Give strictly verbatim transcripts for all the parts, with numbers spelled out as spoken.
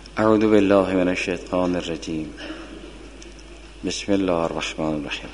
اعوذ بالله من الشیطان الرجیم. بسم الله الرحمن الرحیم.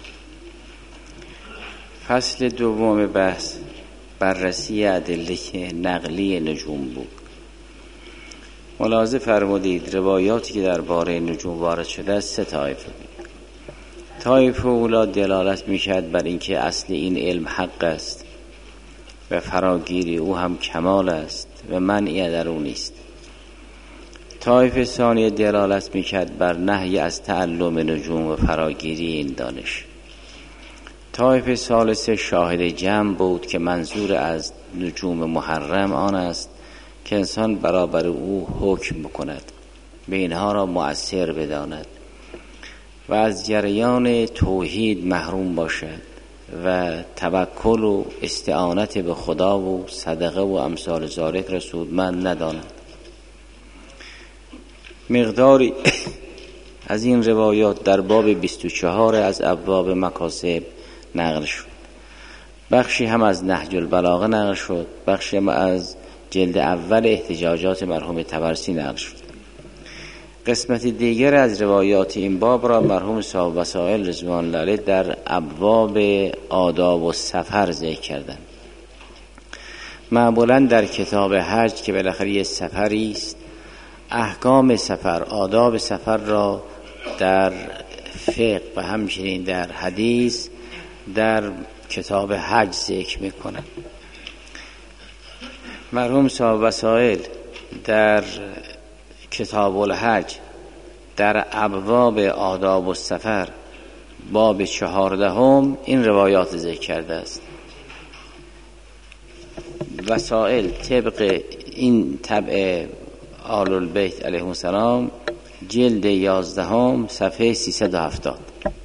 فصل دوم بحث بررسی ادله نقلی نجوم بود. ملاحظه فرمودید روایاتی که درباره نجوم وارد شده است سه طایفه بود. طایفه اولا دلالت می‌کرد بر اینکه اصل این علم حق است و فراگیری او هم کمال است و منعی در او نیست. طایفه ثانی دلالت می‌کرد بر نهی از تعلم نجوم و فراگیری این دانش. طایفه ثالثه شاهد جمع بود که منظور از نجوم محرم آن است که انسان برابر او حکم بکند، به اینها را مؤثر بداند و از جریان توحید محروم باشد و توکل و استعانت به خدا و صدقه و امثال ذالک را سودمند نداند. مقداری از این روایات در باب بیست و چهار از ابواب مکاسب نقل شد. بخشی هم از نهج البلاغه نقل شد، بخشی هم از جلد اول احتجاجات مرحوم طبرسی نقل شد. قسمت دیگر از روایات این باب را مرحوم صاحب وسائل رضوان الله علیه در ابواب آداب و سفر ذکر کردند. معمولا در کتاب حج که بالاخره یه سفری است، احکام سفر، آداب سفر را در فقه و همچنین در حدیث در کتاب حج ذکر میکنند. مرحوم صاحب وسائل در کتاب الحج در ابواب آداب و سفر باب چهاردهم این روایات ذکر کرده است. وسائل طبق این طبع آل البیت علیهم السلام جلد یازدهم صفحه سیصد و هفتاد.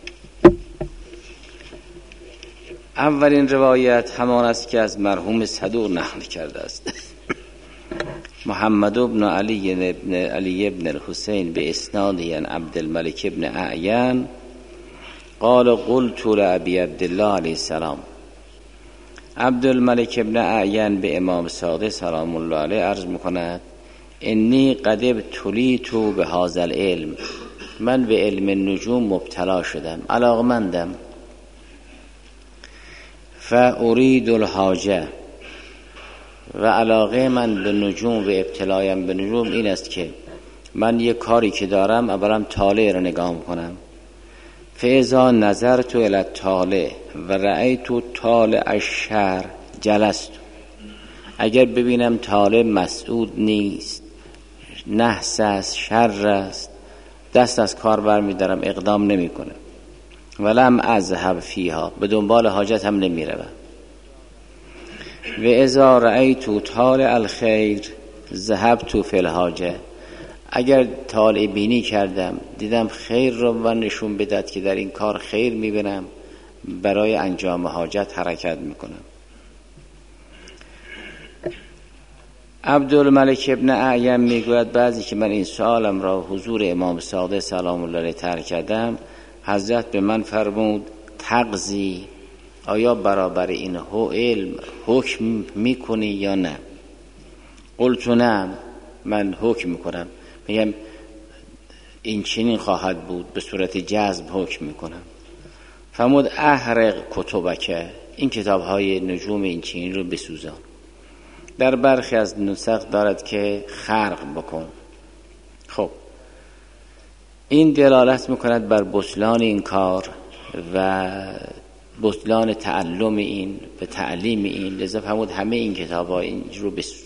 اولین روایت همان است که از مرحوم صدوق نقل کرده است. محمد ابن علی ابن علی ابن الحسین به اسنادی عن عبد الملک ابن اعین قال قلت لابی عبدالله علیه السلام. عبد الملک ابن اعین به امام صادق سلام الله علیه عرض میکند انی قد ابتلیت به هذا العلم، من به علم نجوم مبتلا شدم، علاقمندم. فارید الحاجه، و علاقه من به نجوم و ابتلایم به نجوم این است که من یک کاری که دارم اولا طالع را نگاه کنم. فاذا نظرت الی الطالع و رأیت طالع الشر جلست، اگر ببینم طالع مسعود نیست، نحس است، شر است، دست از کار برمی‌دارم، اقدام نمی‌کنم. ولم اذهب فیها، به دنبال حاجت هم نمی‌روم. و اذا رأیت طالع الخیر ذهبت فی الحاجه، اگر طالع بینی کردم دیدم خیر رو من نشون بدهد که در این کار خیر می‌بینم، برای انجام حاجت حرکت می‌کنم. عبدالملک ابن اعین میگوید بعضی که من این سوالم را حضور امام صادق سلام الله علیه ترک کردم، حضرت به من فرمود تقضی، آیا برابر این علم حکم میکنی یا نه؟ قلت نعم، من حکم میکنم، میگم این چنین خواهد بود، به صورت جذب حکم میکنم. فرمود احرق کتبک، این کتاب های نجوم این چنین رو بسوزان. در برخی از نسخ دارد که خرق بکن. خب این دلالت میکند بر بطلان این کار و بطلان تعلم این و تعلیم این، لذا فرمود همه این کتاب ها این رو بسوز.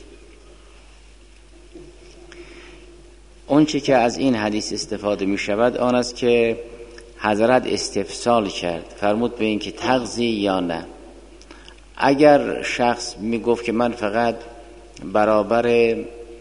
اون چی که از این حدیث استفاده می شود آن است که حضرت استفسال کرد، فرمود به این که تغذی یا نه. اگر شخص می گفت که من فقط برابر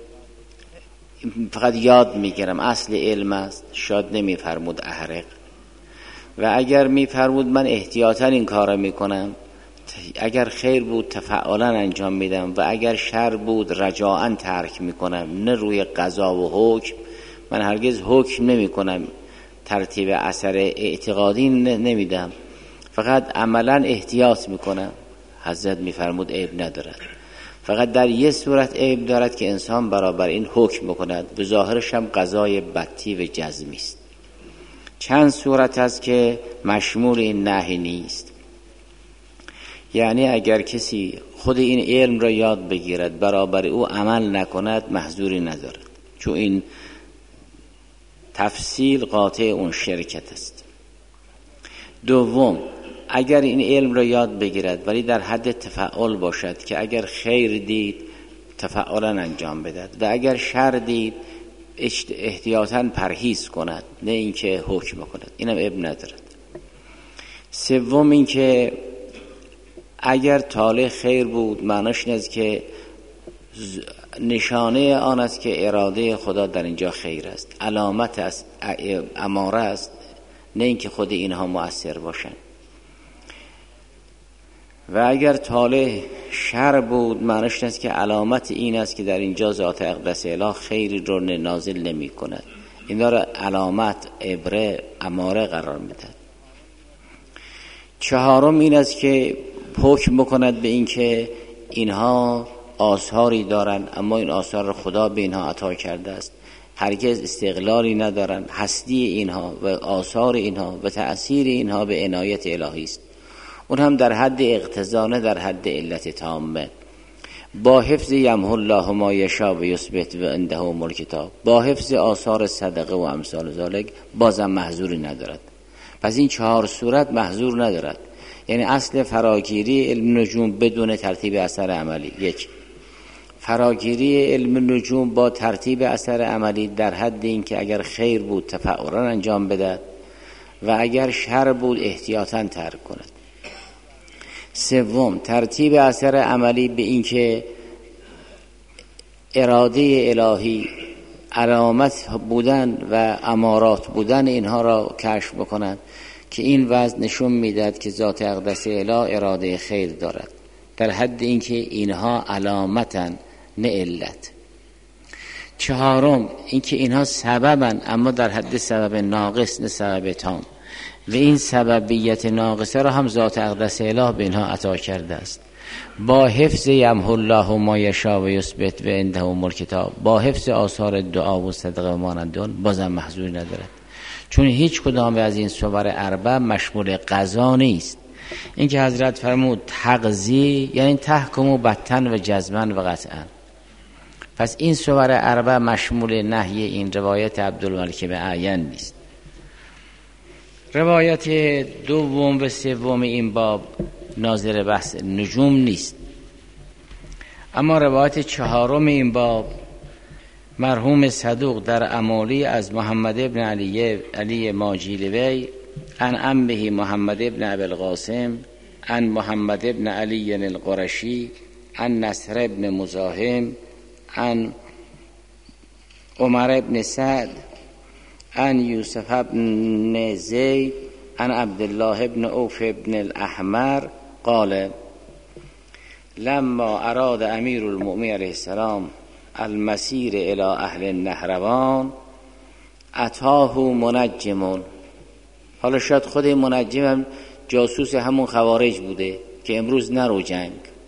فقط یاد می گیرم، اصل علم است، شاید نمی فرمود احرق. و اگر می فرمود من احتیاطاً این کار می کنم، اگر خیر بود تفعالاً انجام میدم و اگر شر بود رجاءاً ترک می کنم، نه روی قضا و حکم. من هرگز حکم نمی کنم، ترتیب اثر اعتقادی نمیدم، فقط عملاً احتیاط می کنم. حضرت می فرمود عیب ندارد. فقط در یه صورت عیب دارد که انسان برابر این حکم بکند، به ظاهرش هم قضای بطی و جزمی است. چند صورت هست که مشمول این نهی نیست. یعنی اگر کسی خود این علم را یاد بگیرد برابر او عمل نکند محذوری ندارد، چون این تفصیل قاطع اون شرکت است. دوم، اگر این علم را یاد بگیرد ولی در حد تفعال باشد که اگر خیر دید تفعالا انجام بدهد و اگر شر دید احتیاطاً پرهیز کند، نه اینکه حکم کند، اینم اب ندارد. سوم اینکه اگر طالع خیر بود معناش این است که نشانه آن است که اراده خدا در اینجا خیر است، علامت است، اماره است، نه اینکه خود اینها مؤثر باشند. و اگر طالع شر بود معناش این است که علامت این است که در اینجا ذات اقدس اله خیری رو نازل نمی کند. اینا را علامت، عبره، اماره قرار میدهد. چهارم این است که حکم بکند به این که اینها آثاری دارند، اما این آثار خدا به اینها عطا کرده است، هرگز استقلالی ندارند. هستی اینها و آثار اینها و تأثیر اینها به عنایت الهی است، اون هم در حد اقتضا، در حد علت تامه. با حفظ یمحو الله ما یشاء و یثبت و عنده ام الکتاب، با حفظ آثار صدقه و امثال ذالک بازم محذوری ندارد. پس این چهار صورت محذور ندارد. یعنی اصل فراگیری علم نجوم بدون ترتیب اثر عملی. یک، فراگیری علم نجوم با ترتیب اثر عملی در حد این که اگر خیر بود تفعلا انجام بدهد و اگر شر بود احتیاطاً ترک کند. سوم، ترتیب اثر عملی به این که اراده الهی علامت بودن و امارات بودن اینها را کشف بکنند که این وضع نشون میدهد که ذات اقدس اله اراده خیر دارد، در حد اینکه اینها علامتن نه علت. چهارم، اینکه اینها سببن اما در حد سبب ناقص نه سبب تام، و این سببیت ناقصه را هم ذات اقدس اله به اینها عطا کرده است. با حفظ یمحو الله ما یشاء و یثبت و عنده ام الکتاب، با حفظ آثار دعا و صدقه و مانند آن بازم محذوری ندارد، چون هیچ کدام از این صور اربع مشمول قضا نیست. این که حضرت فرمود تقضی یعنی تحکم بطن و جزمن و قطعا. پس این صور اربع مشمول نهی این روایت عبدالملک به اعین نیست. روایت دوم و سوم این باب ناظر بحث نجوم نیست، اما روایت چهارم این باب مرحوم صدوق در امالی از محمد ابن علی علی ماجیلوی عن عمه محمد ابن ابی القاسم عن محمد ابن علی القرشی عن نصر ابن مزاحم عن عمر ابن سعد عن یوسف ابن زید عن عبدالله ابن عوف ابن الاحمر قال لما اراد امیر المؤمنین علیه السلام المسیر الى اهل النهروان اتاه منجمون. حالا شاید خود منجم هم جاسوس همون خوارج بوده که امروز نرو جنگ.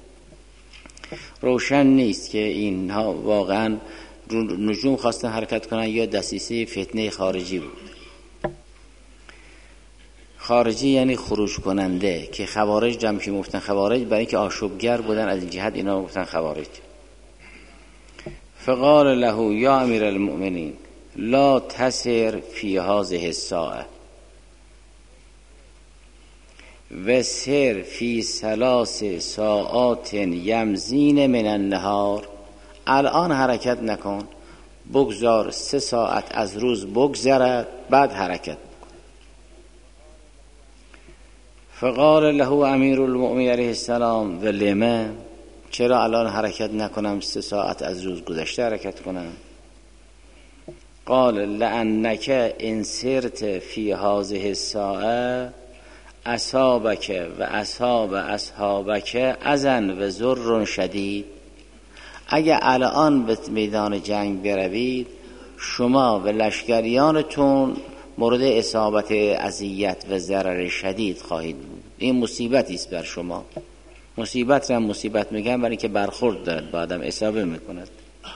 روشن نیست که اینها واقعا نجوم خواستن حرکت کنن یا دسیسه فتنه خارجی بود. خارجی یعنی خروج کننده، که خوارج جمع که گفتن خوارج برای اینکه آشوبگر بودن از این جهت اینا گفتن خوارج. فقال له یا امیر المؤمنین لا تسر فی هذه الساعه و سر فی ثلاث ساعات یمزین من النهار. الان حرکت نکن، بگذار سه ساعت از روز بگذرد بعد حرکت بکن. فقال له امیر المؤمنین علیه السلام و لما، چرا الان حرکت نکنم، سه ساعت از روز گذشته حرکت کنم؟ قال لانک ان سرت فی هذه الساعه اصابک و اصاب اصحابک اذن و ضر شدید. اگه الان به میدان جنگ بروید شما و لشکریانتون مورد اصابت اذیت و ضرر شدید خواهید بود. این مصیبتی است بر شما. مصیبت را مصیبت میگن برای اینکه برخورد دارد با آدم، اصابه میکند.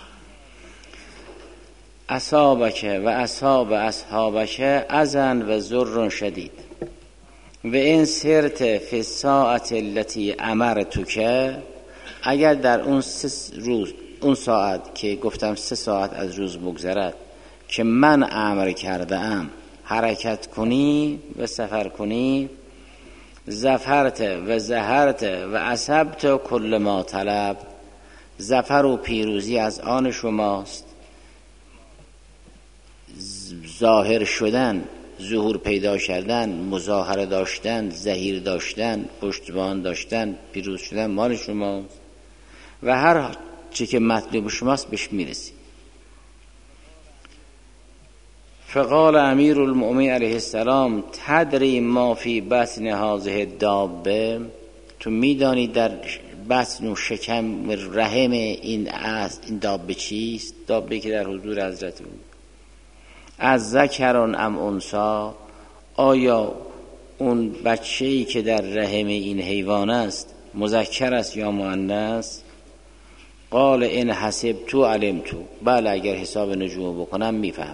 اصابک و اصاب اصحابک ازن و ذر شدید و این سرت فی الساعت التي امرتک، اگر در اون سه روز، اون ساعت که گفتم سه ساعت از روز بگذرد که من امر کرده ام حرکت کنی و سفر کنی، ظفرت و زهرت و اصبت کل ما طلب، ظفر و پیروزی از آن شماست، ظاهر شدن، ظهور پیدا کردن، مظاهره داشتن، ظهیر داشتن، پشتبان داشتن، پیروز شدن مال شماست و هر چی که مطلوب شماست بهش میرسی. فقال امیر المؤمنین علیه السلام تدری ما فی بطن هذه الدابه، تو میدانی در بطن و شکم رحم این این دابه چیست؟ دابه که در حضور حضرت بود. از ذکرون ام انثی، آیا اون بچه‌ای که در رحم این حیوان است مذکر است یا مؤنث؟ قال ان حسبت علمت، بله اگر حساب نجوم بکنم میفهمم.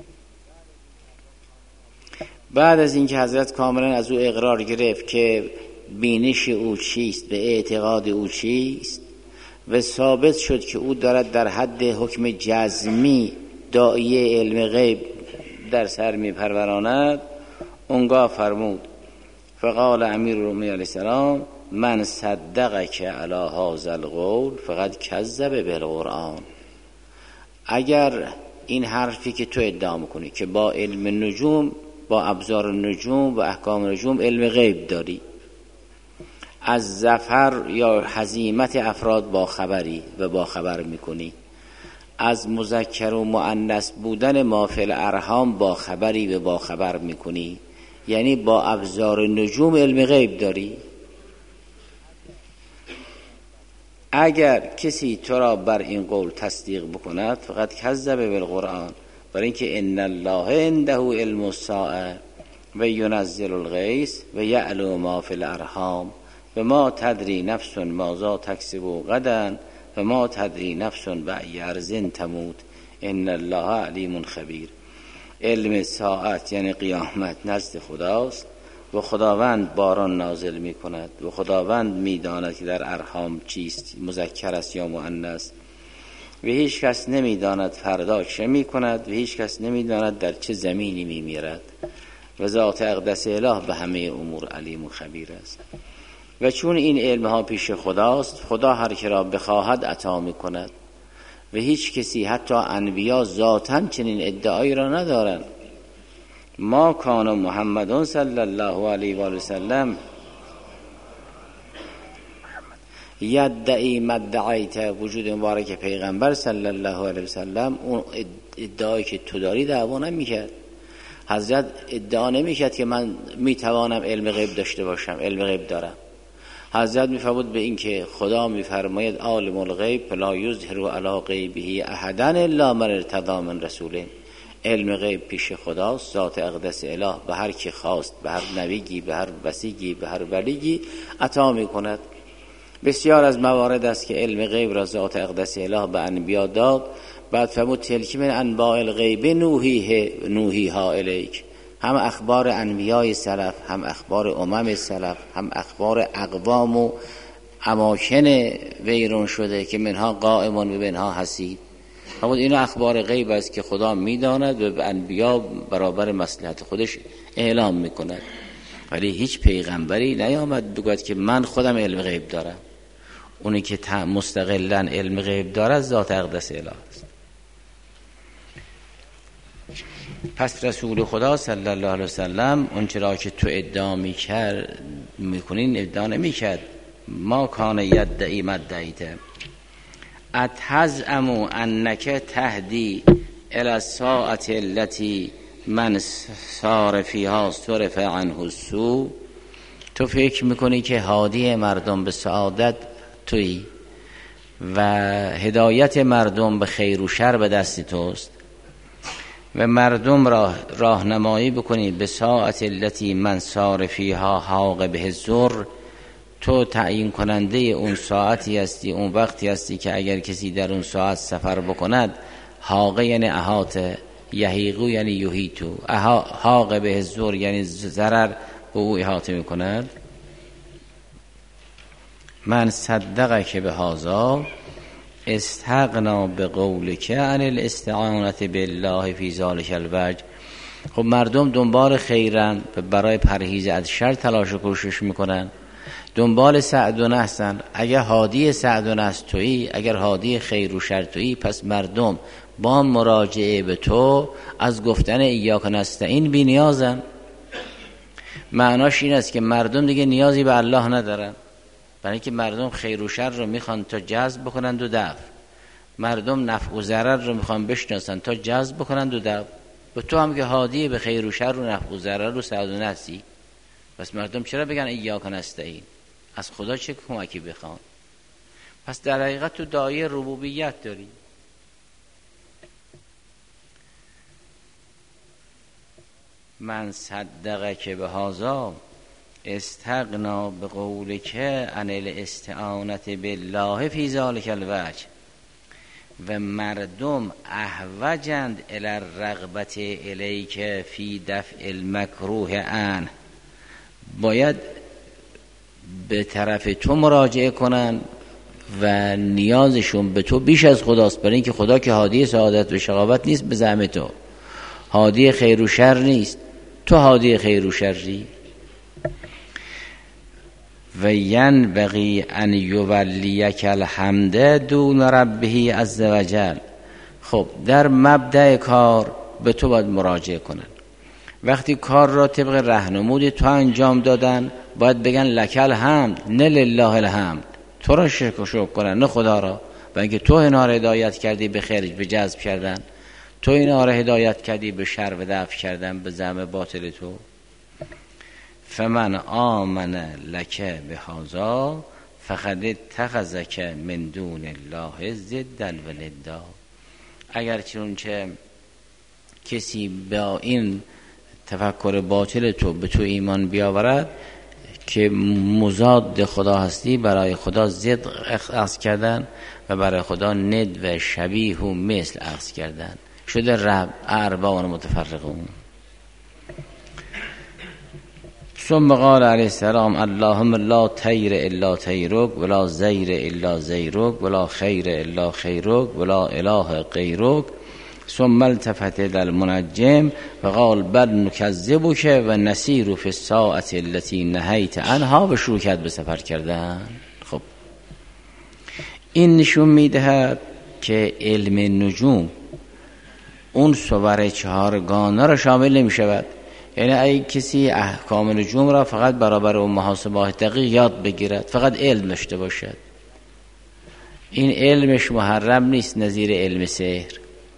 بعد از اینکه حضرت کاملا از او اقرار گرفت که بینش او چیست و اعتقاد او چیست و ثابت شد که او دارد در حد حکم جزمی داعیه علم غیب در سر می پروراند، اونگاه فرمود فقال امیر المؤمنین علیه السلام من صدقک علی هذا القول فقد کذب بالقرآن، اگر این حرفی که تو ادعا میکنی که با علم نجوم، با ابزار نجوم و احکام نجوم علم غیب داری، از ظفر یا هزیمت افراد با خبری و با خبر میکنی، از مذکر و مؤنث بودن ما فی الارحام با خبری و با خبر میکنی، یعنی با ابزار نجوم علم غیب داری. اگر کسی تو را بر این قول تصدیق بکند فقط کذب بالقرآن، برای اینکه ان الله عنده علم الساعه و ینزل الغیث و یعلم ما فی الارحام و ما تدری نفس ماذا تکسب غدا و ما تدری نفس بأی ارض تموت ان الله علیم خبیر. علم ساعت یعنی قیامت نزد خداست و خداوند باران نازل می کند و خداوند می داند که در ارحام چیست، مذکر است یا مؤنث، و هیچ کس نمی داند فردا چه می کند و هیچ کس نمی داند در چه زمینی می میرد و ذات اقدس اله به همه امور علیم و خبیر است. و چون این علم ها پیش خداست، خدا هر که را بخواهد عطا می کند و هیچ کسی حتی انبیا ذاتاً چنین ادعایی را ندارند. ما کان محمد صلی الله علیه و آله وسلم یدعی مدعیت، وجود مبارک پیغمبر صلی الله علیه و سلم اون ادعایی که تو داری دعوا نمی‌کرد. حضرت ادعا نمی‌کرد که من میتوانم علم غیب داشته باشم، علم غیب دارم. حضرت میفرمود به این که خدا میفرماید عالم الغیب فلا یظهر علی غیبه احدا الا من ارتضی من رسوله، علم غیب پیش خداست، ذات اقدس اله به هر کی خواست، به هر نبیگی، به هر وصیگی، به هر ولیگی عطا میکند. بسیار از موارد است که علم غیب را ذات اقدس اله به انبیا داد. بعد فرمود تلک من انباء الغیب نوحیه نوحیها الیک، هم اخبار انبیای سلف، هم اخبار امم سلف، هم اخبار اقوام و اماکن ویرون شده که منها قائمون و منها حسید. فرمود این اخبار غیب است که خدا میداند و به انبیا برابر مصلحت خودش اعلام میکند، ولی هیچ پیغمبری نیامد بگوید که من خودم علم غیب دارم. اونی که مستقلاً علم غیب دارد ذات اقدس اله است. پس رسول خدا صلی الله علیه وسلم اون چرا که تو ادعا میکرد میکنین ادعا نمیکرد. ما کان یدعی مدعیت اتزعم انک تهدی الی الساعه التي من سار فیها صرف عنه السوء، تو فکر میکنی که هادی مردم به سعادت تویی و هدایت مردم به خیر و شر به دست توست و مردم را راهنمایی بکنی به ساعت التي من سار فیها حاق به الضر، تو تعیین کننده اون ساعتی هستی، اون وقتی هستی که اگر کسی در اون ساعت سفر بکند، حاقه یعنی احاطه، یحیقو یعنی یحیطو، حاقه به زور یعنی ضرر به او احاطه میکند. من صدقه که به هذا استغنا به قولک عن الاستعانت بالله فی ذلک الوجه. خب مردم دنبال خیرن، برای پرهیز از شر تلاش و کوشش میکنن، دنبال سعدونه هستن. اگر هادی سعدونه است تویی، اگر هادی خیر و شر تویی، پس مردم با مراجعه به تو از گفتن ایاک نستعین بی نیازن. معناش این است که مردم دیگه نیازی به الله ندارن، برای اینکه مردم خیر و شر رو میخوان تا جذب بکنند و دفع، مردم نفع و ضرر رو میخوان بشناسن تا جذب بکنند و دفع. به تو هم که هادی به خیر و شر و نفع و ضرر و سعدونه هستی، پس مردم چرا بگن ایاک نستعین؟ از خدا چه کمکی بخوان؟ پس در حقیقت تو دایره ربوبیت داری. من صدقه که به هذا استغنا به قولک عن الاستعانت بالله فی ذلک الوجه. و مردم احوجند الی الرغبت الیک فی دفع المکروه عنه، باید به طرف تو مراجعه کنن و نیازشون به تو بیش از خداست، برای اینکه خدا که هادی سعادت و شقاوت نیست، به زعم تو هادی خیر و شر نیست، تو هادی خیر و شری. و ینبغی ان یولیک الحمد دون ربه عز وجل. خب در مبدأ کار به تو باید مراجعه کنن. وقتی کار را طبق راهنمود تو انجام دادن، باید بگن لک الحمد، نه لله الحمد، تو را شکر و شکر کنن، نه خدا را، و اینکه تو اینا را هدایت کردی به خیر به جذب کردن، تو اینا را هدایت کردی به شر و دفع کردن به زعم باطل تو. فمن آمن لک بهذا فقد اتخذک من دون الله ضدا و ندا. اگر چونچه کسی با این تفکر باطل تو به تو ایمان بیاورد که مضاد خدا هستی، برای خدا ضد اخذ کردن و برای خدا ند و شبیه و مثل اخذ کردن، شده رب ارباب متفرقون. ثم قال علیه السلام اللهم لا طیر الا طیرک ولا زیر الا زیرک ولا خیر الا خیرک ولا اله غیرک. ثم التفت الى المنجم و قال بل نکذبک و نسیر فی الساعة التي نهیت عنها. و شروع کرد به سفر کردن. خب این نشون میدهد که علم نجوم اون صور چهارگانه را شامل نمی شود. یعنی اگه کسی احکام نجوم را فقط برابر اون محاسبات دقیق یاد بگیرد، فقط علم داشته باشد، این علمش محرم نیست نظیر علم سحر.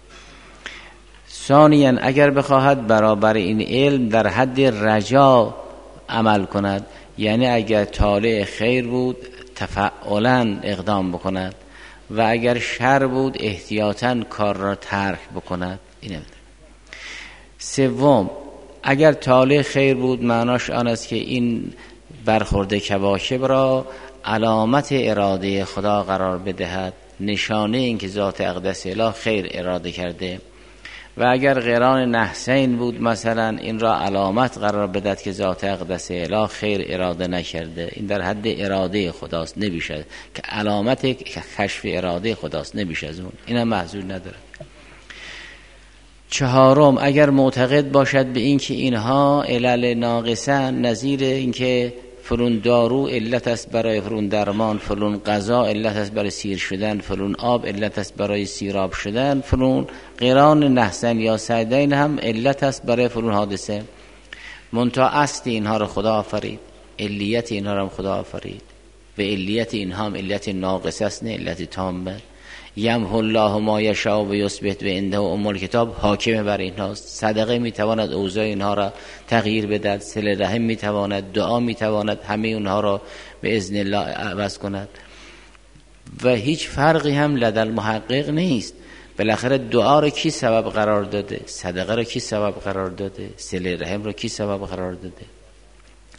ثانیاً اگر بخواهد برابر این علم در حد رجا عمل کند، یعنی اگر طالع خیر بود تفعلا اقدام بکند و اگر شر بود احتیاطاً کار را ترک بکند. اینه. سوم، اگر طالع خیر بود معناش آن است که این برخورد کواکب را علامت اراده خدا قرار بدهد، نشانه این که ذات اقدس اله خیر اراده کرده. و اگر قران نحسین بود مثلا، این را علامت قرار بدهد که ذات اقدس اله خیر اراده نکرده. این در حد اراده خداست، نمیشه که علامت کشف اراده خداست، نمیشه از اون، این هم محضور نداره. چهارم، اگر معتقد باشد به این که اینها علل ناقصن، نظیر این که فلون دارو علت است برای فلون درمان، فلون غذا علت است برای سیر شدن، فلون آب علت است برای سیراب شدن، فلون قران نحسن یا سعدین هم علت است برای فلون حادثه. منتها اصل اینها را خدا آفرید، علیت اینها را هم خدا آفرید و علیت اینها هم علت ناقصه است، نه علت تامه. یمحو الله ما یشاء و یثبت و عنده ام الکتاب حاکم بر اینهاست. صدقه میتواند اوضاع اینها را تغییر بدهد، صله رحم میتواند، دعا میتواند همه اونها را به اذن الله عوض کند و هیچ فرقی هم لدى المحقق نیست. بالاخره دعا را کی سبب قرار داده؟ صدقه را کی سبب قرار داده؟ صله رحم را کی سبب قرار داده؟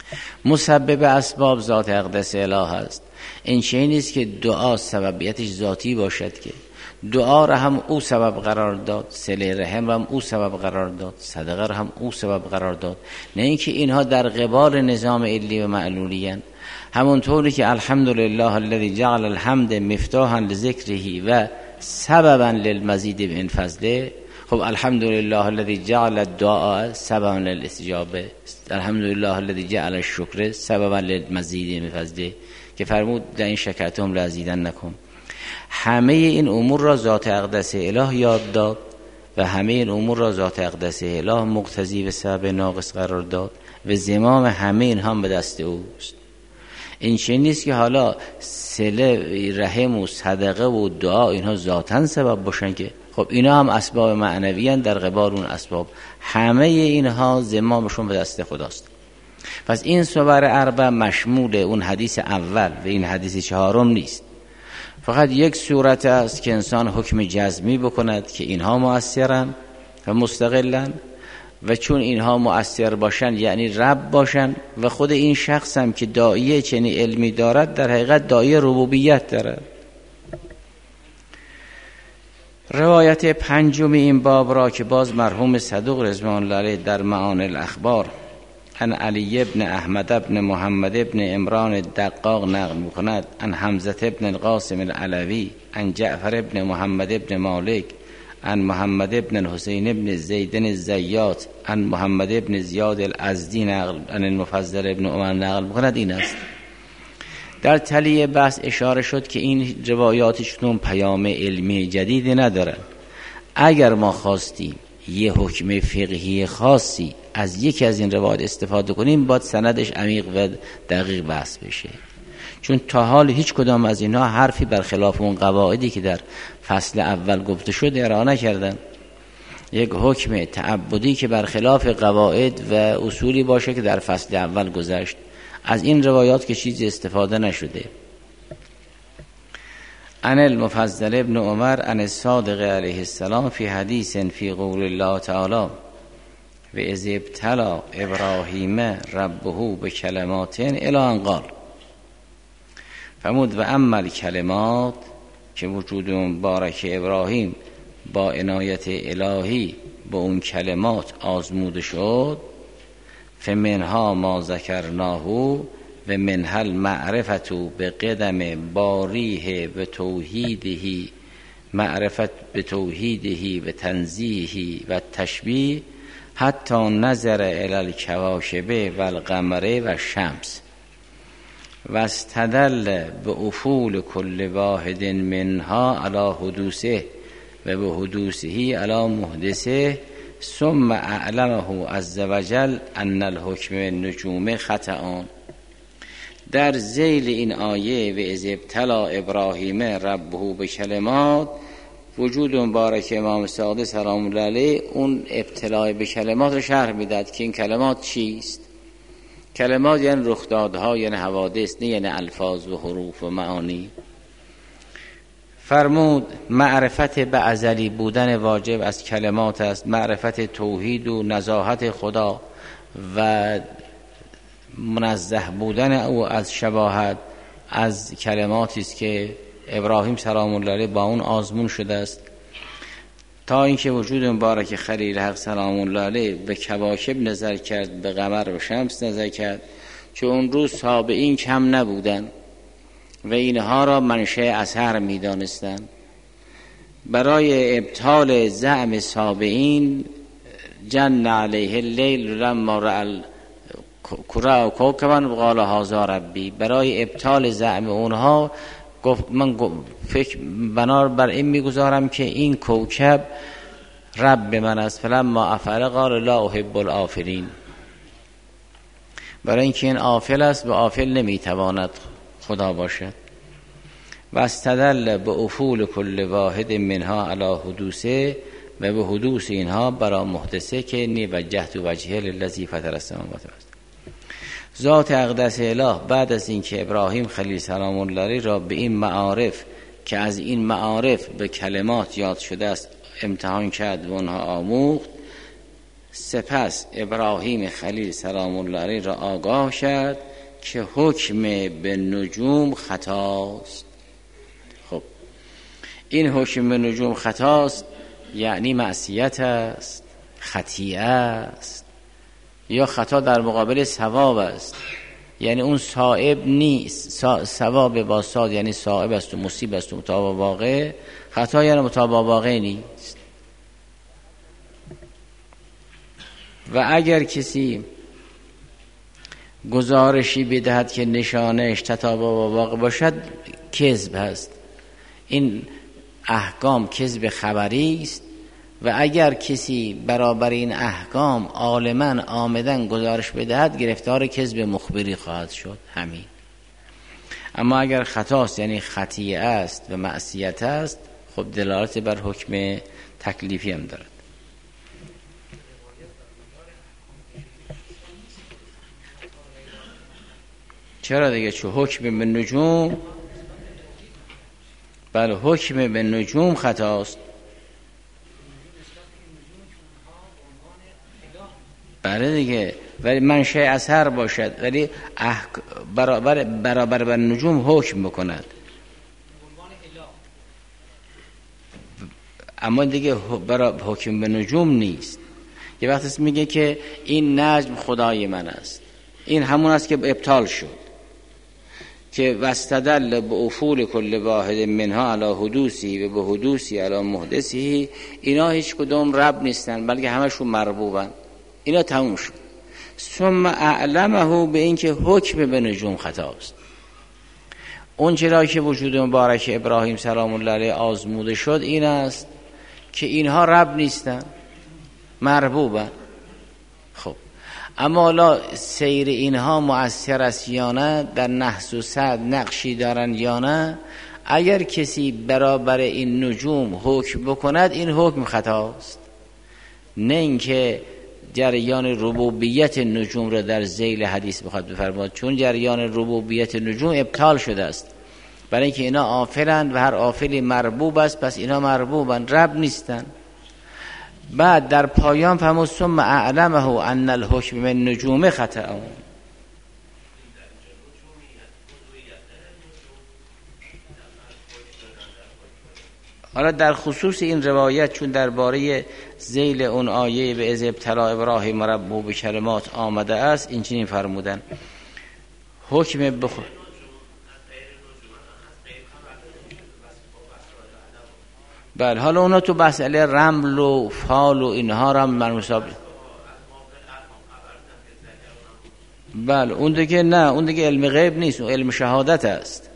مسبب اسباب ذات اقدس اله است. این چه نیست که دعا سببیتش ذاتی باشد، که دعا را هم او سبب قرار داد، صله رحم را هم او سبب قرار داد، صدقه را هم او سبب قرار داد، نه اینکه اینها در قبال نظام علی و معلولی اند. همونطوری که الحمدلله الذی جعل الحمد مفتاحا لذکره و سببا للمزید من فضله. خب الحمدلله الذی جعل الدعاء سببا للاستجابه، الحمدلله الذی جعل الشکر سببا للمزید من فضله، که فرمود لئن شکرتم لازیدنکم. همه این امور را ذات اقدس اله یاد داد و همه این امور را ذات اقدس اله مقتضی و سبب ناقص قرار داد و زمام همه این هم به دست اوست. این چه نیست که حالا صله رحم و صدقه و دعا اینها ذاتاً سبب باشن، که خب اینا هم اسباب معنوی هستند در قبال اون اسباب. همه اینها زمامشون به دست خداست. پس این صور اربع مشمول اون حدیث اول و این حدیث چهارم نیست. فقط یک صورت است که انسان حکم جزمی بکند که اینها مؤثرن و مستقلن، و چون اینها مؤثر باشن یعنی رب باشن، و خود این شخص هم که داعیه چنین علمی دارد در حقیقت داعیه ربوبیت دارد. روایت پنجم این باب را که باز مرحوم صدوق رضوان الله علیه در معانی الاخبار عن علی ابن احمد ابن محمد ابن عمران دقاق نقل می‌کند، عن حمزه ابن القاسم العلوی عن جعفر ابن محمد ابن مالک عن محمد ابن الحسین ابن زید الزیات عن محمد ابن زیاد الازدی نقل عن المفضل ابن عمر نقل می‌کند. این است. در تلیه بحث اشاره شد که این روایاتشون پیام علمی جدیدی ندارن. اگر ما خواستیم یه حکم فقهی خاصی از یکی از این روایات استفاده کنیم، باید سندش عمیق و دقیق بحث بشه، چون تا حال هیچ کدام از اینها حرفی برخلاف اون قواعدی که در فصل اول گفته شد ارائه نکردن. یک حکم تعبدی که برخلاف قواعد و اصولی باشه که در فصل اول گذشت، از این روایات که چیزی استفاده نشده. عن المفضل ابن عمر عن الصادق علیه السلام فی حدیث فی قول الله تعالی و اذ ابتلی ابراهیم ربه بکلمات الی ان قال. فرمود و اما کلمات که وجود مبارک ابراهیم با عنایت الهی با اون کلمات آزموده شد، فمنها ما ذکرناه و منها المعرفت به قدم باریه و توحیده، معرفت به توحیده و تنزیهی و تشبیه، حتی نظر الی الکواکب و القمر و شمس و استدل به افول کل واحد منها علی حدوثه و به حدوثه علی محدثه، ثم اعلمه عز وجل ان الحکم النجوم خطأ. در ذیل این آیه و اذ ابتلی ابراهیم ربه بکلمات، وجود مبارک امام صادق سلام الله علیه اون ابتلای به کلمات رو شرح میداد که این کلمات چیست. کلمات یعنی رخدادها، یعنی حوادث، نه یعنی الفاظ و حروف و معانی. فرمود معرفت به ازلی بودن واجب از کلمات است، معرفت توحید و نزاهت خدا و منزه بودن او از شباهت از کلماتی است که ابراهیم سلام الله علیه با اون آزمون شده است، تا اینکه وجود مبارک خلیل حق سلام الله علیه به کواکب نظر کرد، به قمر و شمس نظر کرد، چون اون روز سابقین کم نبودن و اینها را منشأ اثر می دانستن. برای ابطال زعم سابقین جن علیه اللیل لما رأى الکره و کوکبا قال هذا ربی، برای ابطال زعم اونها گفت من فکر بنار بر این میگذارم که این کوکب رب من است. فلما افل قال لا احب الافلین، برای اینکه این آفل است و آفل نمیتواند خدا باشد. و استدل به افول کل واحد منها علی حدوثه و به حدوث اینها برای محدثه که نی وجهت وجهه للذی فطر السماوات والارض. ذات اقدس اله بعد از اینکه ابراهیم خلیل سلام الله علیه را به این معارف که از این معارف به کلمات یاد شده است امتحان کرد و اونها آموخت، سپس ابراهیم خلیل سلام الله علیه را آگاه شد که حکم به نجوم خطاست. خب این حکم به نجوم خطاست یعنی معصیت است، خطیئه است، یا خطا در مقابل ثواب است، یعنی اون صائب نیست. ثواب با صاد یعنی صائب است و مصیب است و مطابق واقع، خطا یعنی مطابق واقع نیست. و اگر کسی گزارشی بدهد که نشانش تطابق واقع باشد کذب است. این احکام کذب خبری است و اگر کسی برابر این احکام عالماً آمدن گزارش بدهد گرفتار کذب مخبری خواهد شد. همین. اما اگر خطاست یعنی خطیئه است و معصیت است، خب دلالت بر حکم تکلیفی هم دارد. چرا دیگه؟ چون حکم به نجوم، بله حکم به نجوم خطاست. بله دیگه، ولی منشأ اثر باشد، ولی احک... برابر برابر بر نجوم حکم بکند. اما دیگه برابر حکم به نجوم نیست. یه وقتی میگه که این نجم خدای من است، این همون است که ابطال شد که واستدل به افول کل واحد منها علی حدوثی و به حدوثی علی محدثی. اینا هیچ کدوم رب نیستن بلکه همشون مربوبن. اینا تموم شد. ثم اعلمه به این که حکم به نجوم خطاست. اون چرا که وجود مبارک ابراهیم سلام الله علیه آزموده شد این است که اینها رب نیستن، مربوبن. خب اما حالا سیر اینها مؤثر است یا نه، در نحس و صد نقشی دارن یا نه، اگر کسی برابر این نجوم حکم بکند این حکم خطاست. نه اینکه جریان ربوبیت نجوم را در ذیل حدیث بخواد بفرماد، چون جریان ربوبیت نجوم ابطال شده است، برای اینکه اینا آفلند و هر آفلی مربوب است، پس اینا مربوبند، رب نیستن. بعد در پایان فهمو ثم اعلمه ان الحکم من نجوم خطأ. حالا در خصوص این روایت چون درباره ذیل اون آیه به از ابتلا ابراهیم ربه به کلمات آمده است، این چنین فرمودن حکم بخ... بله حالا اونا تو مسئله رمل و فال و اینها را من مصاب. بله اون دیگه نه، اون دیگه علم غیب نیست، اون علم شهادت است.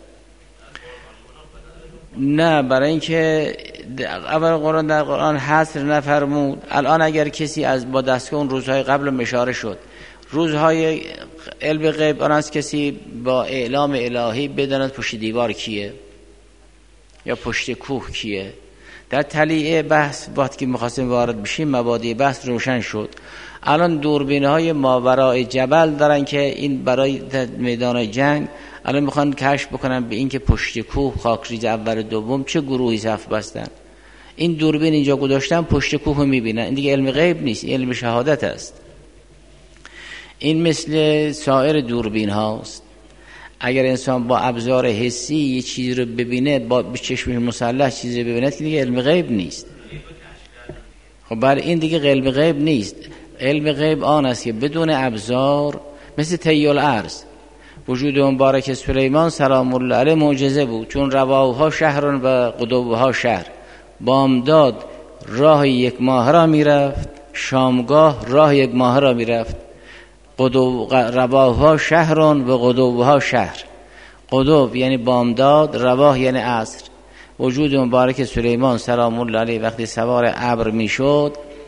نه، برای اینکه اول قرآن در قرآن حصر نفرمود. الان اگر کسی از با دستگاه اون روزهای قبل اشاره شد، روزهای علم غیب آن است کسی با اعلام الهی بداند پشت دیوار کیه یا پشت کوه کیه. در تلیعه بحث وقتی که می‌خواستیم وارد بشیم مبادی بحث روشن شد. الان دوربین‌های ماورای جبل دارن که این برای میدان جنگ الان میخوان کشف بکنن به این که پشت کوه خاکریز اول دوم چه گروهی صف بستن. این دوربین اینجا گذاشتن پشت کوه میبینن. این دیگه علم غیب نیست، علم شهادت است. این مثل سایر دوربین هاست. اگر انسان با ابزار حسی یه چیزی رو ببینه، با چشم مسلح چیزی رو ببینه، که دیگه علم غیب نیست. خب برای این دیگه علم غیب نیست. علم غیب آن است که بدون ابزار، مثل طی الارض، وجود مبارک سلیمان سلام الله علیه معجزه بود، چون رواها شهر و قدوها شهر. بامداد راه یک ماه را میرفت، شامگاه راه یک ماه را میرفت. قدو رواها شهر و قدوها شهر. قدو یعنی بامداد، رواه یعنی عصر. وجود مبارک سلیمان سلام الله علیه وقتی سوار ابر میشد،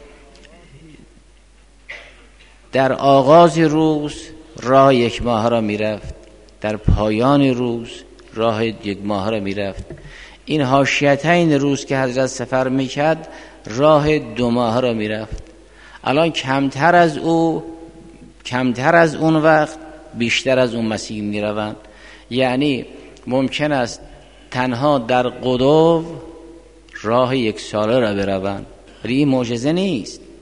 در آغاز روز راه یک ماه را میرفت، در پایان روز راه یک ماه را میرفت. این حاشیتین روز که حضرت سفر میکرد راه دو ماه را میرفت. الان کمتر از او کمتر از اون وقت بیشتر از اون مسیر میروند. یعنی ممکن است تنها در قدو راه یک ساله را بروند، ولی این معجزه نیست.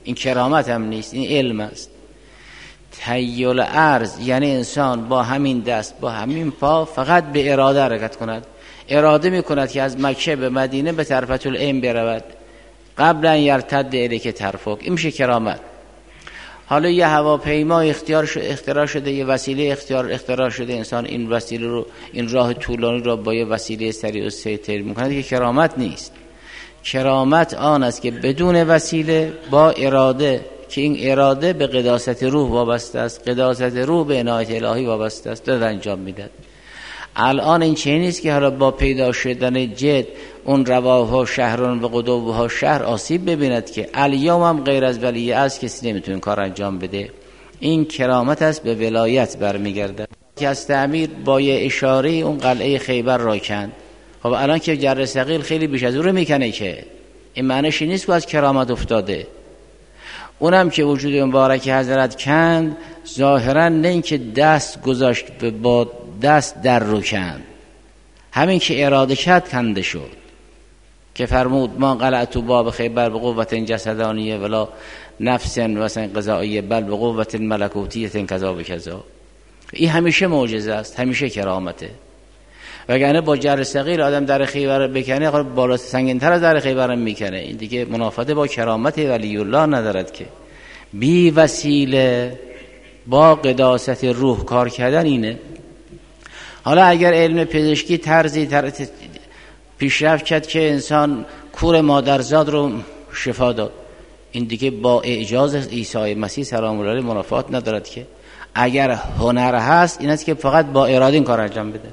این کرامت هم نیست، این علم است. تحیل ارض یعنی انسان با همین دست با همین پا فقط به اراده حرکت کند، اراده میکند که از مکه به مدینه به طرفة العین برود قبل ان یرتد الیک طرفک. این میشه کرامت. حالا یه هواپیما اختیار شده، اختراع شده، یه وسیله اختیار اختراع شده، انسان این وسیله رو، این راه طولانی رو با یه وسیله سریع و سیطر میکنه، که کرامت نیست. کرامت آن است که بدون وسیله با اراده، که این اراده به قداست روح وابسته است، قداست روح به عنایت الهی وابسته است، داد انجام میداد. الان این چه نیست که حالا با پیدا شدن جد اون رواها شهران و قدوها شهر آسیب ببیند، که الیوم هم غیر از ولی از کسی نمیتونه کار انجام بده. این کرامت است به ولایت برمیگرده. که از تعمیر با یه اشاره اون قلعه خیبر را کند. خب الان که جره ثقیل خیلی بیش از اون رو میکنه، که این معنیش نیست که از کرامت افتاده. اونم که وجود مبارک حضرت کند، ظاهرا نه اینکه دست گذاشت با دست در رو کند، همین که اراده کرد کنده شد، که فرمود ما قلعت باب خیبر به قوت جسدانیه ولا نفس وسن قضائیه بل به قوت ملکوتیه کذا به کذا. این همیشه معجزه است، همیشه کرامته. وگرنه با جر صغیر آدم در خیبر بکنه، بالا سنگین‌تر از در خیبر میکنه. این دیگه منافات با کرامت ولی الله ندارد، که بی وسیله با قداست روح کار کردن اینه. حالا اگر علم پزشکی طرزی پیشرفت کرد که انسان کور مادرزاد رو شفا داد، این دیگه با اعجاز عیسی مسیح سلام الله علیه منافات ندارد. که اگر هنر هست این است که فقط با اراده این کار انجام بده،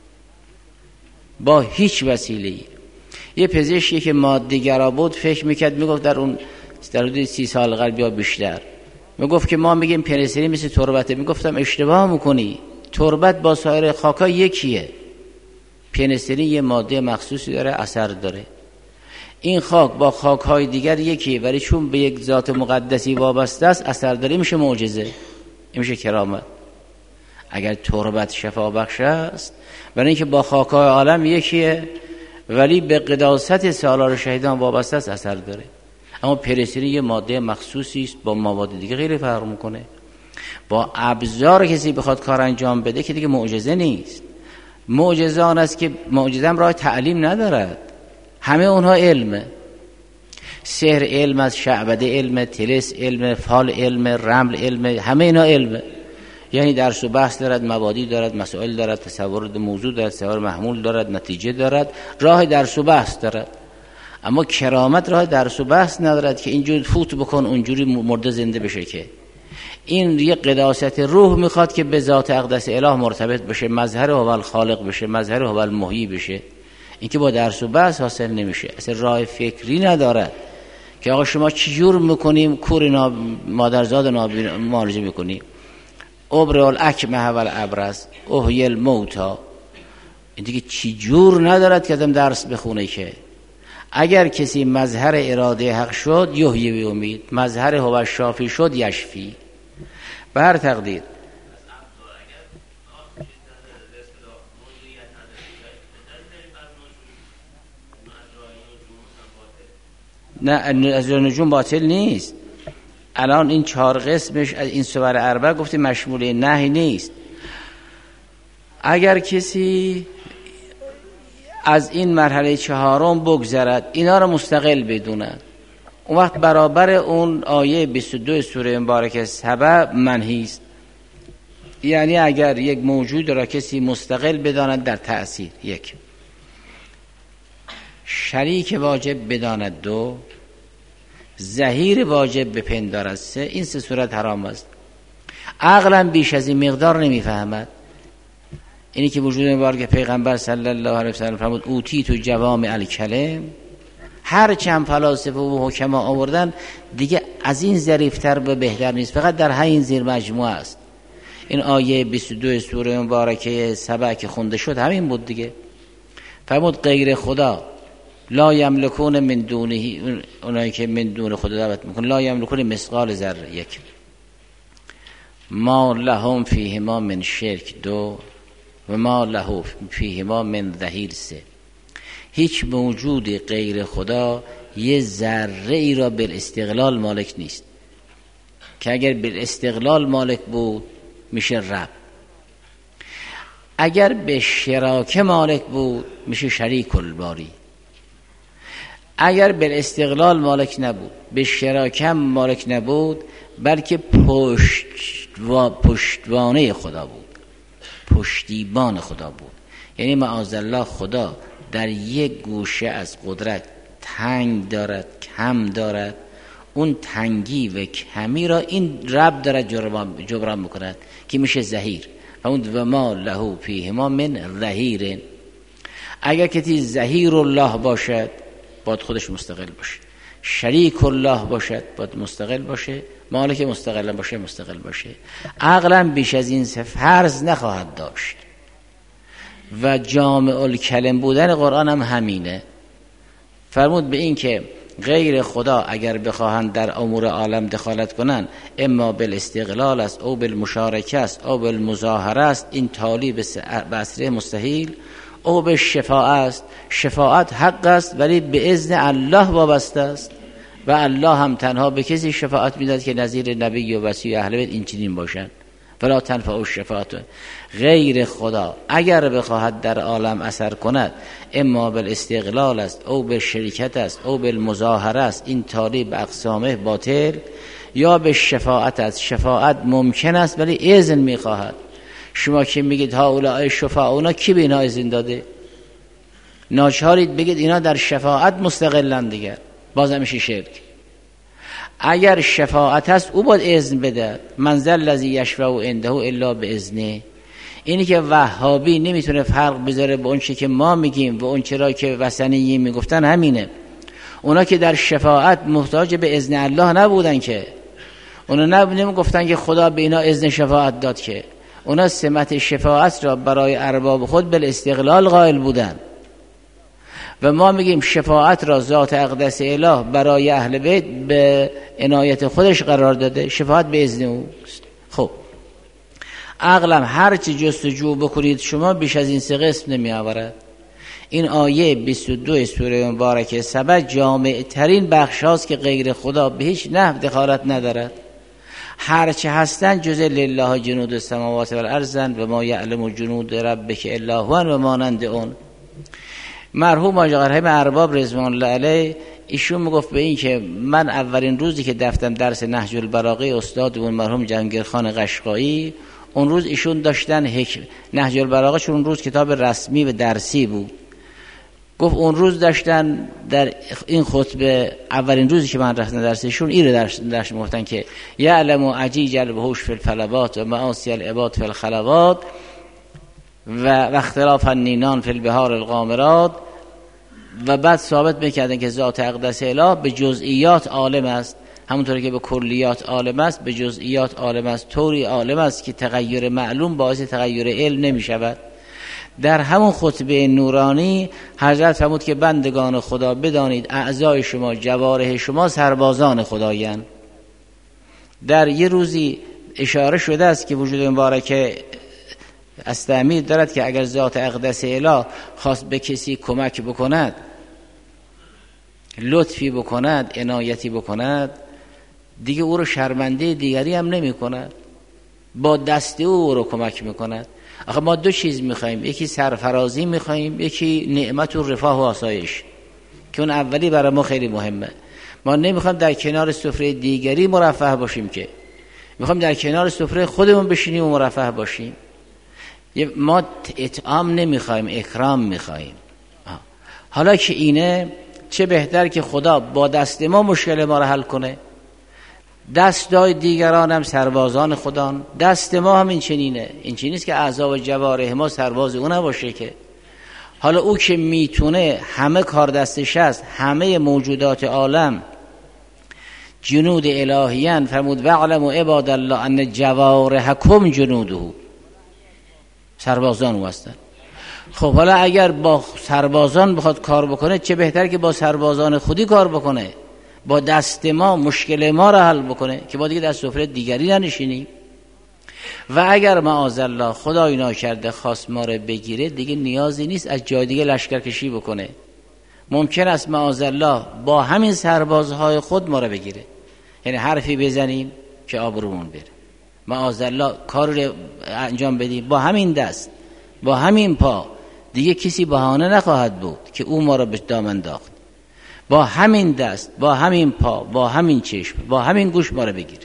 با هیچ وسیله‌ای. یه پزشکی که ماده‌گرا بود فکر میکرد، میگفت در اون در حدود سی سال قبل یا بیشتر، میگفت که ما میگیم پنیسیلین مثل تربته. میگفتم اشتباه میکنی، تربت با سایر خاکا یکیه. پنیسیلین یه ماده مخصوصی داره، اثر داره. این خاک با خاکهای دیگر یکیه، ولی چون به یک ذات مقدسی وابسته است اثر داره، میشه معجزه، این میشه کرامت. اگر تربت شفا بخش است، برای اینکه با خاکهای عالم یکیه ولی به قداست سالار شهیدان وابسته است، اثر داره. اما پنیسیلین یه ماده مخصوصی است، با مواد دیگه غیر فرق میکنه. با ابزار کسی بخواد کار انجام بده که دیگه معجزه نیست. معجزه آن است که معجزه هم راه تعلیم ندارد، همه اونها علمه. سحر علم است، شعبده علم، تلس علم، فال علم، رمل علم، همه اینا علمه. یعنی درس و بحث دارد، مبادی دارد، مسائل دارد، تصور موضوع دارد، تصور محمول دارد، نتیجه دارد، راه درس و بحث دارد. اما کرامت راه درس و بحث ندارد که اینجوری فوت بکن اونجوری مرده زنده بشه. که این یه قداست روح میخواد که به ذات اقدس اله مرتبط بشه، مظهر هو الخالق بشه، مظهر هو المحیی بشه. این که با درس و بحث حاصل نمیشه. اصلا راه فکری ندارد که آقا شما چی جور میکنیم کور ناب... مادرزاد نابینا معالجه میکنیم، ابر الاکمه و الابرص احیی الموتی. این دیگه چی جور ندارد که آدم درس بخونه. که اگر کسی مظهر اراده حق شد یحیی و امید، مظهر هو شافی شد یشفی. بر تقدیر نه، از نجوم باطل نیست. الان این چهار قسمش از این سور اربع گفته مشمول نهی نیست. اگر کسی از این مرحله چهارم بگذرد، اینا رو مستقل بدوند، اون وقت برابر اون آیه بیست و دو سوره مبارکه سبع منهی است. یعنی اگر یک موجود را کسی مستقل بداند در تأثیر، یک شریک واجب بداند، دو ظهیر واجب بپندارد، سه این سه صورت حرام است. عقلا بیش از این مقدار نمیفهمد. اینی که وجود مبارک پیغمبر صلی الله علیه و سلم فرمود اوتی تو جوامع الکلم، هر چند فلاسفه و حکما آوردن دیگه از این ظریفتر و بهتر نیست، فقط در همین زیر مجموعه است. این آیه بیست و دو سوره مبارکه سبع که خونده شد همین بود دیگه. فرمود غیر خدا لا یملکون من دونه، اونایی که من دون خدا دعوت میکنن، لا یملکون مثقال ذره، یک ما لهم فیهما من شرک، دو و ما له فیهما من ظهیر، سه هیچ موجود غیر خدا یه ذره ای را بالاستقلال مالک نیست. که اگر به استقلال مالک بود میشه رب، اگر به شراکه مالک بود میشه شریک الباری. اگر به استقلال مالک نبود، به شراکه مالک نبود، بلکه پشت و پشتوانه خدا بود، پشتیبان خدا بود. یعنی معاذالله خدا در یک گوشه از قدرت تنگ دارد، کم دارد، اون تنگی و کمی را این رب دارد جبران میکند که میشه ظهیر. و اون و ما له فیهما من ظهیر. اگر کسی ظهیر الله باشد باید خودش مستقل باشه، شریک الله باشد باید مستقل باشه، مالک مستقل باشه مستقل باشه. عقلا بیش از این سه فرض نخواهد داشت. و جامع الکلم بودن قرآن هم همینه. فرمود به این که غیر خدا اگر بخواهند در امور عالم دخالت کنند، اما بالاستقلال است او بالمشارکه است او بالمظاهره است، این تالی به اصله مستحیل، او به شفاعت است، شفاعت حق است ولی به اذن الله وابسته است و الله هم تنها به کسی شفاعت میداد که نظیر نبی و وصی و اهل بیت این چنین باشند. فلا تنفع الشفاعت. غیر خدا اگر بخواهد در عالم اثر کند، اما بالاستقلال است او به شرکت است او بالمظاهره است، این تالی به اقسامه باطل، یا به شفاعت است، شفاعت ممکن است ولی اذن میخواهد. شما که میگید ها اولای شفاعت، اونا کی به اینا اذن داده؟ ناچارید بگید اینا در شفاعت مستقلن دیگر، بازم میشه شرک. اگر شفاعت هست او باید اذن بده. من ذا الذی یشفع عنده الا باذنه. اینی که وهابی نمیتونه فرق بذاره به اون چیزی که ما میگیم و اون چرا که وثنیین میگفتن همینه. اونا که در شفاعت محتاج به اذن الله نبودن، که اونا نمیگفتن که خدا به اینا اذن شفاعت داد، که اونا سمت شفاعت را برای ارباب خود بالاستقلال قائل بودن. و ما میگیم شفاعت را ذات اقدس اله برای اهل بیت به عنایت خودش قرار داده، شفاعت به اذن اوست. خب عقلم هر چی جستجو بکنید شما بیش از این سه قسم نمی آورد. این آیه بیست و دو سوره مبارکه سبع جامع ترین بخش هاست که غیر خدا به هیچ نحو دخالت ندارد. هرچه هستن جز لله جنود السماوات والارض و ما یعلم جنود ربک الا هو و مانند اون. مرحوم آقا قرهم ارباب رضوان الله علیه ایشون میگفت به این که من اولین روزی که دفتم درس نهج البلاغه استادمون مرحوم جهانگیرخان قشقایی، اون روز ایشون داشتن حکم نهج البلاغه، چون اون روز کتاب رسمی و درسی بود، گفت اون روز داشتن در این خطبه اولین روزی که من رفتم درسشون این رو درس درس گفتن که یعلم عجیج الوحوش فی الفلوات و معاصی العباد فی الخلوات و اختلاف النینان فی البحار الغامرات. و بعد ثابت میکردن که ذات اقدس اله به جزئیات عالم است، همونطوری که به کلیات عالم است به جزئیات عالم است، طوری عالم است که تغییر معلوم باعث تغییر علم نمیشود. در همون خطبه نورانی حضرت فرمود که بندگان خدا بدانید اعضای شما، جوارح شما سربازان خدایند. در یه روزی اشاره شده است که وجود مبارکه استعمید دارد که اگر ذات اقدس اله خواست به کسی کمک بکند، لطفی بکند، عنایتی بکند، دیگه او رو شرمنده دیگری هم نمی کند، با دست او او رو کمک میکند. آخه ما دو چیز میخواییم، یکی سرفرازی میخواییم، یکی نعمت و رفاه و آسایش، که اون اولی برای ما خیلی مهمه. ما نمیخوایم در کنار سفره دیگری مرفه باشیم، که میخوایم در کنار سفره خودمون بشینیم و مرفه باشیم. ما اطعام نمیخوایم، اکرام میخوایم. حالا که اینه، چه بهتر که خدا با دست ما مشکل ما رو حل کنه. دستای دیگران هم سربازان خدان، دست ما هم این چنینه. این چنین نیست که اعضا و جوارح ما سرباز او نباشه، که حالا او که میتونه همه کار دستش است، همه موجودات عالم جنود الهیان، فرمود وعلم عباد الله ان جوارحکم جنوده، سربازان او هستن. خب حالا اگر با سربازان بخواد کار بکنه، چه بهتر که با سربازان خودی کار بکنه، با دست ما مشکل ما را حل بکنه، که با دیگه در سفره دیگری ننشینیم. و اگر معاذالله خدای ناکرده خواست ما را بگیره، دیگه نیازی نیست از جای دیگه لشکرکشی بکنه. ممکن است معاذالله با همین سربازهای خود ما را بگیره. یعنی حرفی بزنیم که آبرومون بره. معاذالله کار رو انجام بدیم با همین دست، با همین پا، دیگه کسی بهانه نخواهد بود که او ما رو به دام انداخت. با همین دست، با همین پا، با همین چشم، با همین گوش ما رو بگیره.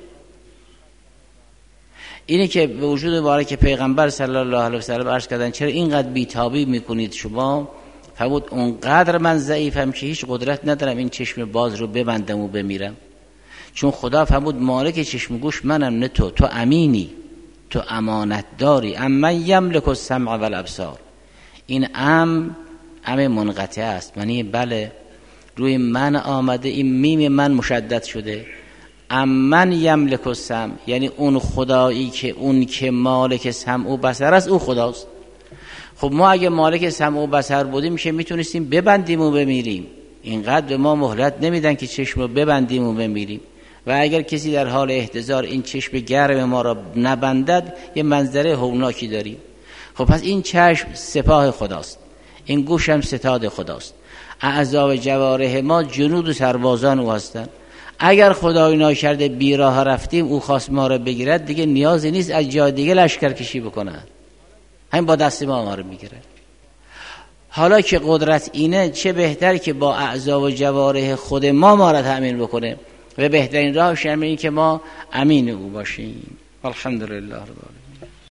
اینه که به وجود مبارک پیغمبر صلی الله علیه و سلم عرض کردن چرا اینقدر بیتابی میکنید شما؟ فرمود اونقدر من ضعیفم که هیچ قدرت ندارم این چشم باز رو ببندم و بمیرم. چون خدا فرمود مالک چشم گوش منم نه تو، تو امینی، تو امانت داری. اما یملک السمع والابصار، این ام ام منقطع است، معنی بله روی من آمده، این میم من مشدد شده. امن یملک السمع یعنی اون خدایی که اون که مالک سمع و بصر است او خداست. خب ما اگه مالک سمع و بصر بودیم که میتونستیم ببندیم و بمیریم، اینقدر به ما مهلت نمیدن که چشم رو ببندیم و بمیریم. و اگر کسی در حال احتضار این چشم گرم ما را نبندد یه منظره هولناکی داریم. خب پس این چشم سپاه خداست، این گوش هم ستاد خداست، اعضا و جوارح ما جنود و سربازان او هستند. اگر خدای ناکرده بیراه رفتیم او خواست ما را بگیرد، دیگه نیازی نیست از جای دیگه لشکر کشی بکنن، همین با دست ما ما رو میگیره. حالا که قدرت اینه، چه بهتر که با اعضا و جوارح خود ما ما را تأمین بکنه و بهترین راهش همینه که ما امین او باشیم. الحمدلله رب العالمین.